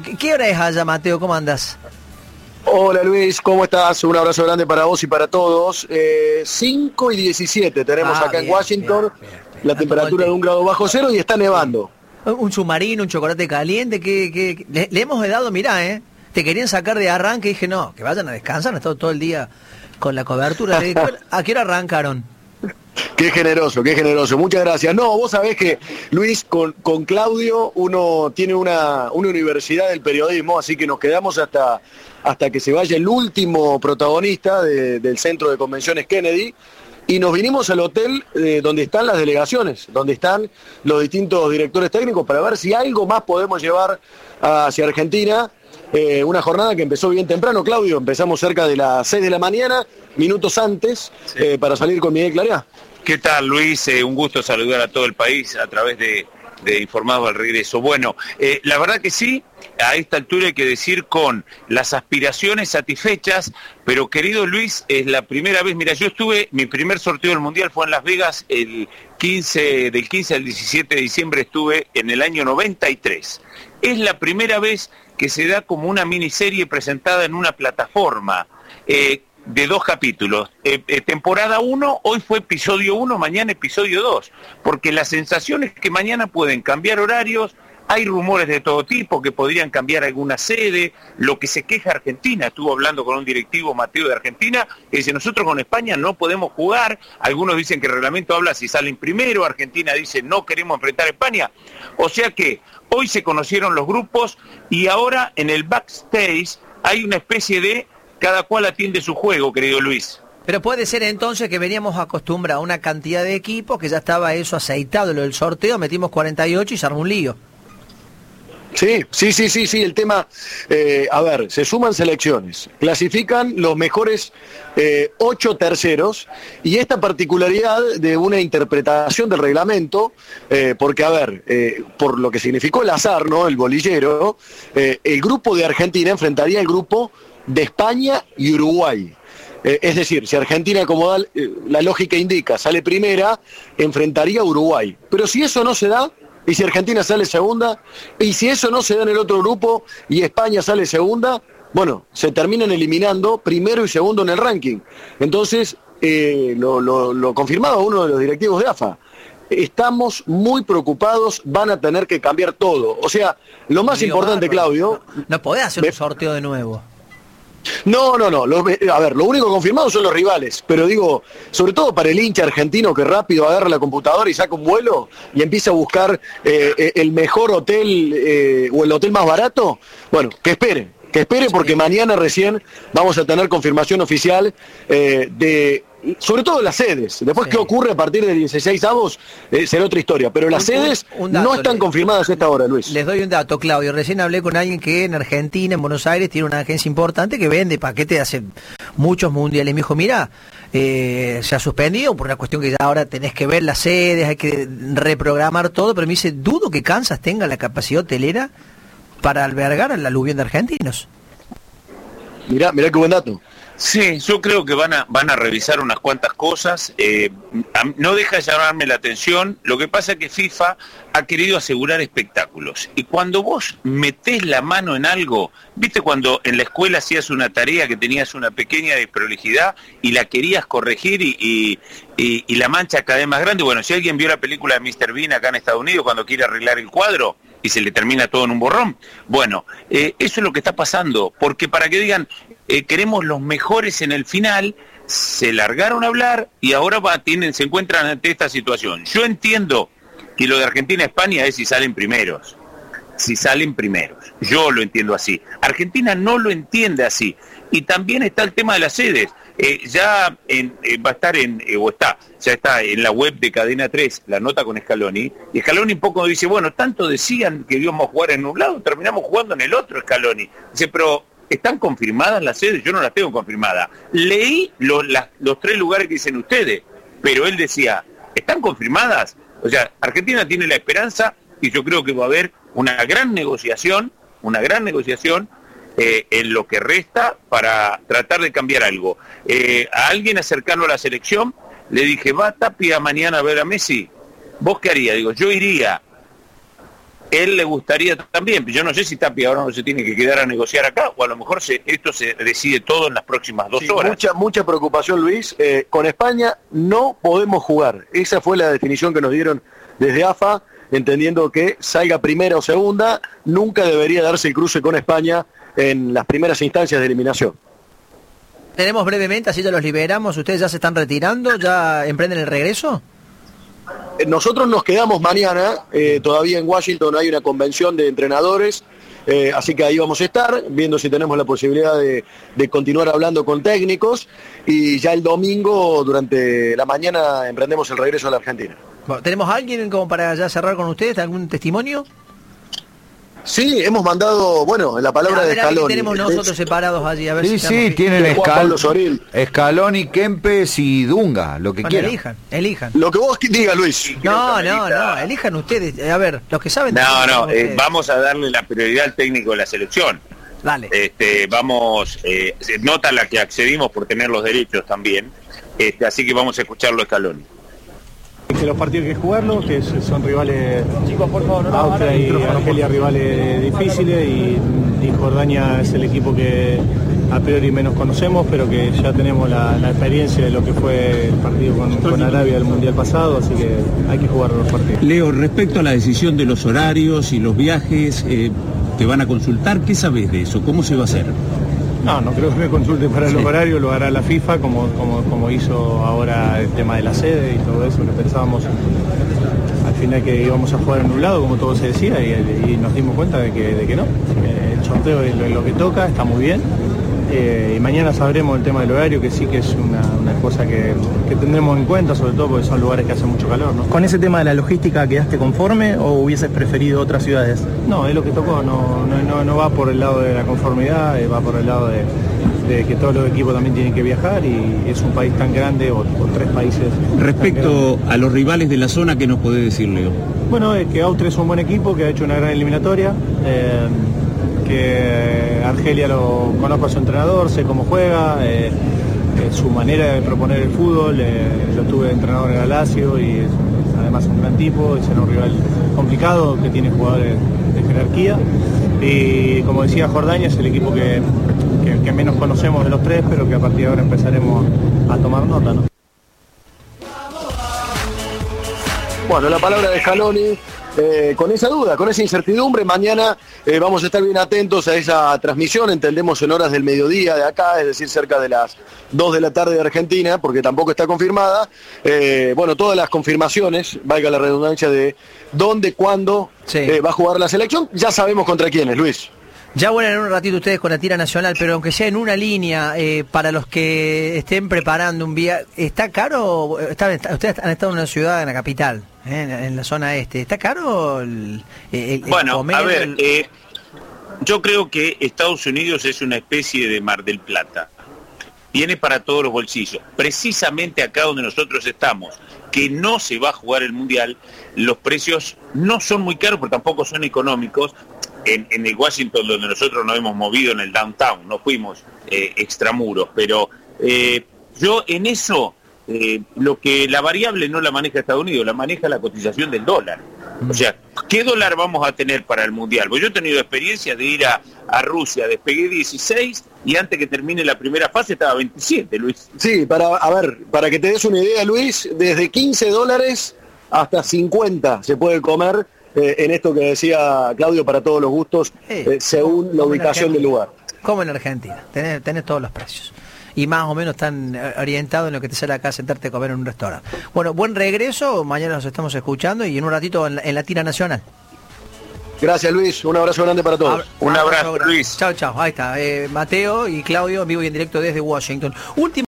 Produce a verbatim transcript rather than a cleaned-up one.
¿Qué hora es allá, Mateo? ¿Cómo andás? Hola Luis, ¿cómo estás? Un abrazo grande para vos y para todos. Eh, cinco y diecisiete tenemos Ah, acá bien, en Washington, bien, bien, bien. la Ah, temperatura de un grado bajo cero y está nevando. Un submarino, un chocolate caliente, que, que le, le hemos dado, mirá, ¿eh? Te querían sacar de arranque y dije, no, que vayan a descansar, han estado todo el día con la cobertura. Le dije, ¿a qué hora arrancaron? Qué generoso, qué generoso. Muchas gracias. No, vos sabés que, Luis, con, con Claudio uno tiene una, una universidad del periodismo, así que nos quedamos hasta, hasta que se vaya el último protagonista de, del Centro de Convenciones Kennedy, y nos vinimos al hotel eh, donde están las delegaciones, donde están los distintos directores técnicos, para ver si algo más podemos llevar hacia Argentina. Eh, una jornada que empezó bien temprano, Claudio, empezamos cerca de las seis de la mañana, minutos antes, sí. eh, para salir con Miguel Clarea. ¿Qué tal, Luis? Eh, un gusto saludar a todo el país a través de, de Informados al Regreso. Bueno, eh, la verdad que sí, a esta altura hay que decir con las aspiraciones satisfechas, pero querido Luis, es la primera vez, mira, yo estuve, mi primer sorteo del Mundial fue en Las Vegas, el quince, del quince al diecisiete de diciembre estuve en el año noventa y tres. Es la primera vez que se da como una miniserie presentada en una plataforma, eh, de dos capítulos, eh, eh, temporada uno, hoy fue episodio uno, mañana episodio dos, porque la sensación es que mañana pueden cambiar horarios, hay rumores de todo tipo que podrían cambiar alguna sede, lo que se queja Argentina, estuvo hablando con un directivo, Mateo, de Argentina, que dice, nosotros con España no podemos jugar, algunos dicen que el reglamento habla si salen primero, Argentina dice no queremos enfrentar a España, o sea que hoy se conocieron los grupos y ahora en el backstage hay una especie de cada cual atiende su juego, querido Luis. Pero puede ser entonces que veníamos acostumbrados a una cantidad de equipos, que ya estaba eso aceitado, lo del sorteo, metimos cuarenta y ocho y se armó un lío. Sí, sí, sí, sí, sí, el tema, eh, a ver, se suman selecciones, clasifican los mejores eh, ocho terceros, y esta particularidad de una interpretación del reglamento, eh, porque a ver, eh, por lo que significó el azar, ¿no?, el bolillero, eh, el grupo de Argentina enfrentaría al grupo de España y Uruguay. Eh, es decir, si Argentina, como da, eh, la lógica indica, sale primera, enfrentaría a Uruguay. Pero si eso no se da, y si Argentina sale segunda, y si eso no se da en el otro grupo y España sale segunda, bueno, se terminan eliminando primero y segundo en el ranking. Entonces, eh, lo, lo, lo confirmaba uno de los directivos de A F A. Estamos muy preocupados, van a tener que cambiar todo. O sea, lo más Digo, importante, bárbaro. Claudio... No, no podés hacer me... un sorteo de nuevo. No, no, no. Lo, a ver, lo único confirmado son los rivales. Pero digo, sobre todo para el hincha argentino que rápido agarra la computadora y saca un vuelo y empieza a buscar eh, el mejor hotel eh, o el hotel más barato, bueno, que espere, que espere porque sí. Mañana recién vamos a tener confirmación oficial eh, de... sobre todo las sedes. Después, sí. ¿Qué ocurre a partir del dieciséis avos? Eh, será otra historia. Pero las un, sedes un dato, no están le, confirmadas a esta hora, Luis. Les doy un dato, Claudio. Recién hablé con alguien que en Argentina, en Buenos Aires, tiene una agencia importante que vende paquetes hace muchos mundiales. Me dijo, mira, eh, se ha suspendido por una cuestión que ya ahora tenés que ver las sedes, hay que reprogramar todo, pero me dice, dudo que Kansas tenga la capacidad hotelera para albergar al aluvión de argentinos. Mirá, mirá qué buen dato. Sí, yo creo que van a van a revisar unas cuantas cosas, eh, no deja de llamarme la atención, lo que pasa es que FIFA ha querido asegurar espectáculos, y cuando vos metés la mano en algo, viste cuando en la escuela hacías una tarea que tenías una pequeña desprolijidad y la querías corregir y, y, y, y la mancha cada vez más grande, bueno, si alguien vio la película de míster Bean acá en Estados Unidos cuando quiere arreglar el cuadro, y se le termina todo en un borrón. Bueno, eh, eso es lo que está pasando, porque para que digan, eh, queremos los mejores en el final, se largaron a hablar y ahora va, tienen, se encuentran ante esta situación. Yo entiendo que lo de Argentina-España es si salen primeros, si salen primeros, yo lo entiendo así. Argentina no lo entiende así, y también está el tema de las sedes. Eh, ya en, eh, va a estar en, eh, o está, ya está en la web de Cadena tres, la nota con Scaloni, y Scaloni un poco dice, bueno, tanto decían que íbamos a jugar en un lado, terminamos jugando en el otro, Scaloni. Dice, pero ¿están confirmadas las sedes? Yo no las tengo confirmadas. Leí lo, la, los tres lugares que dicen ustedes, pero él decía, ¿están confirmadas? O sea, Argentina tiene la esperanza, y yo creo que va a haber una gran negociación, una gran negociación, Eh, en lo que resta para tratar de cambiar algo. Eh, a alguien cercano a la selección le dije, ¿va Tapia mañana a ver a Messi? ¿Vos qué harías? Digo, yo iría. él le gustaría también, yo no sé si Tapia ahora no se tiene que quedar a negociar acá, o a lo mejor se, esto se decide todo en las próximas dos sí, horas. Mucha, mucha preocupación, Luis. Eh, con España no podemos jugar. Esa fue la definición que nos dieron desde A F A, entendiendo que salga primera o segunda, nunca debería darse el cruce con España en las primeras instancias de eliminación. Tenemos brevemente, así ya los liberamos. ¿Ustedes ya se están retirando? ¿Ya emprenden el regreso? Nosotros nos quedamos mañana, eh, todavía en Washington hay una convención de entrenadores, eh, así que ahí vamos a estar, viendo si tenemos la posibilidad de, de continuar hablando con técnicos, y ya el domingo, durante la mañana, emprendemos el regreso a la Argentina. Bueno, ¿tenemos a alguien como para ya cerrar con ustedes? ¿Algún testimonio? Sí, hemos mandado, bueno, la palabra a de ver, a ver Scaloni. qué tenemos nosotros separados allí, a ver Sí, si sí, estamos... tienen Juan Escal... Pablo Soril. Scaloni, Kempes y Dunga, lo que Bueno, quieran. elijan, elijan. Lo que vos digas, Luis. No, no, no, elijan ustedes. A ver, los que saben... No, no, eh, ustedes. vamos a darle la prioridad al técnico de la selección. Dale. Este, vamos, eh, se nota la que accedimos por tener los derechos también, este, así que vamos a escucharlo a Scaloni. Que los partidos hay que jugarlos, que son rivales, chicos, por favor, no Austria y Argelia rivales difíciles, y, y Jordania es el equipo que a priori menos conocemos, pero que ya tenemos la, la experiencia de lo que fue el partido con, con Arabia del Mundial pasado, así que hay que jugar los partidos. Leo, respecto a la decisión de los horarios y los viajes, eh, ¿te van a consultar? ¿Qué sabes de eso? ¿Cómo se va a hacer? No, no creo que me consulte para los Sí. horarios, lo hará la FIFA, como, como, como hizo ahora el tema de la sede y todo eso, que pensábamos al final que íbamos a jugar en un lado, como todo se decía, y, y nos dimos cuenta de que, de que no. Eh, El sorteo es lo, lo que toca, está muy bien, eh, y mañana sabremos el tema del horario, que sí que es una, una cosa que, que tendremos en cuenta, sobre todo porque son lugares que hace mucho calor, ¿no? ¿Con ese tema de la logística quedaste conforme o hubieses preferido otras ciudades? No, es lo que tocó, no, no, no, no va por el lado de la conformidad, eh, va por el lado de, de que todos los equipos también tienen que viajar, y es un país tan grande, o, o tres países. Respecto a los rivales de la zona, ¿qué nos podés decir, Leo? Bueno, es que Austria es un buen equipo, que ha hecho una gran eliminatoria, eh, que Argelia lo conozco a su entrenador, sé cómo juega, eh, eh, su manera de proponer el fútbol, eh, lo tuve de entrenador en el Lazio, y es además un gran tipo, es un rival complicado que tiene jugadores de jerarquía, y como decía, Jordania es el equipo que, que, que menos conocemos de los tres, pero que a partir de ahora empezaremos a tomar nota, ¿no? Bueno, la palabra de Scaloni, eh, con esa duda, con esa incertidumbre. Mañana eh, vamos a estar bien atentos a esa transmisión, entendemos en horas del mediodía de acá, es decir, cerca de las dos de la tarde de Argentina, porque tampoco está confirmada. Eh, bueno, todas las confirmaciones, valga la redundancia, de dónde, cuándo Sí. eh, va a jugar la selección, ya sabemos contra quiénes, Luis. Ya vuelven en un ratito ustedes con la tira nacional, pero aunque sea en una línea, eh, para los que estén preparando un viaje, ¿está caro? Está, ustedes han estado en una ciudad, en la capital, eh, en, en la zona este. ¿Está caro el, el, el Bueno, comer? a ver, el... eh, yo creo que Estados Unidos es una especie de Mar del Plata. Viene para todos los bolsillos. Precisamente acá donde nosotros estamos, que no se va a jugar el Mundial, los precios no son muy caros, pero tampoco son económicos. En, en el Washington, donde nosotros nos hemos movido en el downtown, no fuimos eh, extramuros, pero eh, yo en eso, eh, lo que la variable no la maneja Estados Unidos, la maneja la cotización del dólar. O sea, ¿qué dólar vamos a tener para el Mundial? Pues yo he tenido experiencia de ir a, a Rusia, despegué dieciséis y antes que termine la primera fase estaba veintisiete, Luis. Sí, para, a ver, para que te des una idea, Luis, desde quince dólares hasta cincuenta se puede comer. Eh, en esto que decía Claudio, para todos los gustos, eh, según la ubicación del lugar. Como en Argentina, tenés, tenés todos los precios. Y más o menos están orientados en lo que te sale acá sentarte a comer en un restaurante. Bueno, buen regreso, mañana nos estamos escuchando y en un ratito en la, en la tira nacional. Gracias, Luis, un abrazo grande para todos. Abra- Un abrazo, grande. Luis. Chao, chao, ahí está. Eh, Mateo y Claudio en vivo y en directo desde Washington. Último